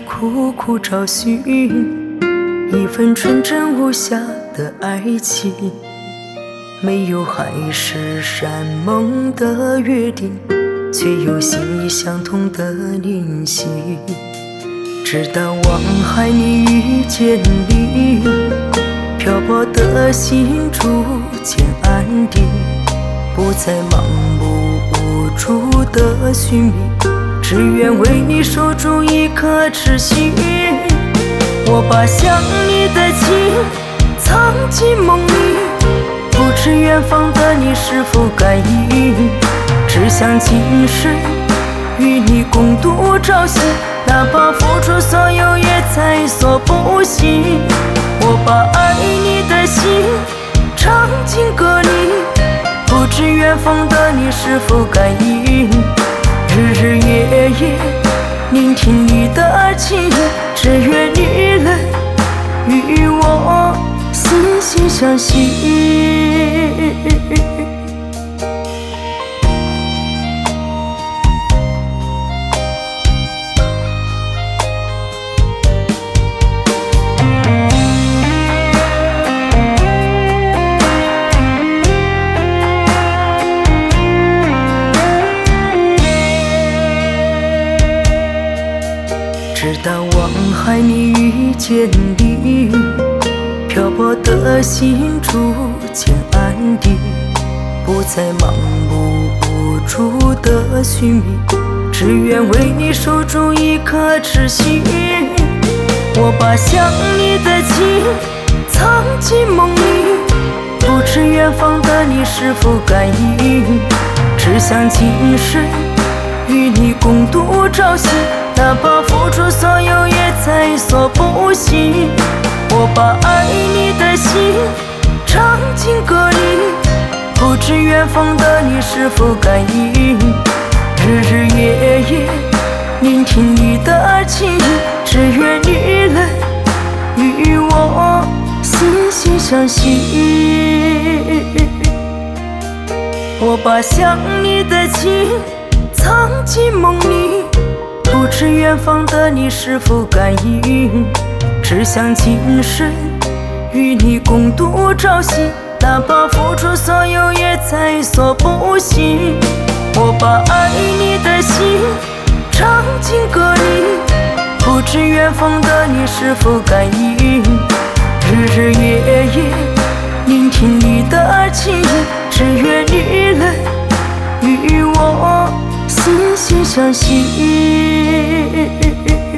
苦苦找寻一份纯真无瑕的爱情，没有海誓山盟的约定，却有心意相通的灵犀。直到望海你遇见你，漂泊的心逐渐安定，不再盲目无助的寻觅，只愿为你守住一颗痴心。我把想你的情藏进梦里，不知远方的你是否感应，只想今生与你共度朝夕，哪怕付出所有也在所不惜。我把爱你的心唱进歌里，不知远方的你是否感应，日日夜夜聆听你的情意，只愿你能与我心心相惜。直到望海你遇见你，漂泊的心逐渐安定，不再盲目无助的寻觅，只愿为你守住一颗痴心。我把想你的情藏进梦里，不知远方的你是否感应，只想今生与你共度朝夕，哪怕付出所有也在所不惜。我把爱你的心唱进歌里，不知远方的你是否感应，日日夜夜聆听你的情意，只愿你能与我心心相惜。我把想你的情藏进梦里，不知远方的你是否感应，只想今生与你共度朝夕，哪怕付出所有也在所不惜。我把爱你的心唱进歌里，不知远方的你是否感应，日日夜夜聆听你的情意，只愿你能与我心心相惜。